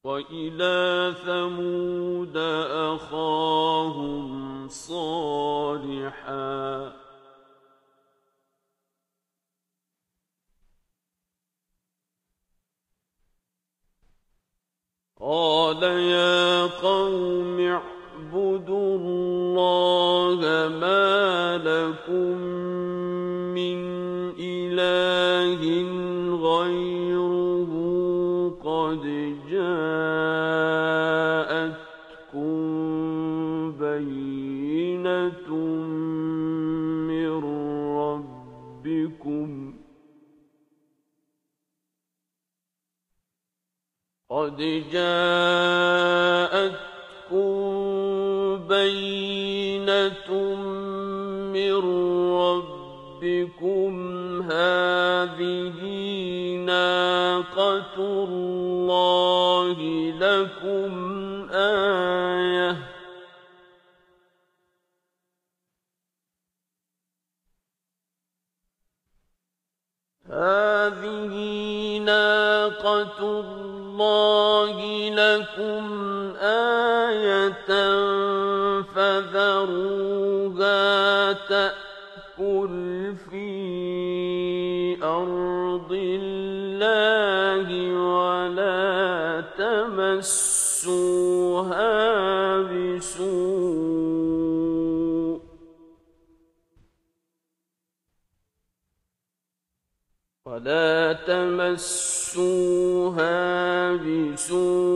وإلى ثمود أخاهم صالحا قال يا قوم اعبدوا الله ما لكم من إله غيره قد جاءتكم بينة من ربكم هذه ناقة الله لكم آية فذروها تأكل في أرض الله ولا تمسوها بسوء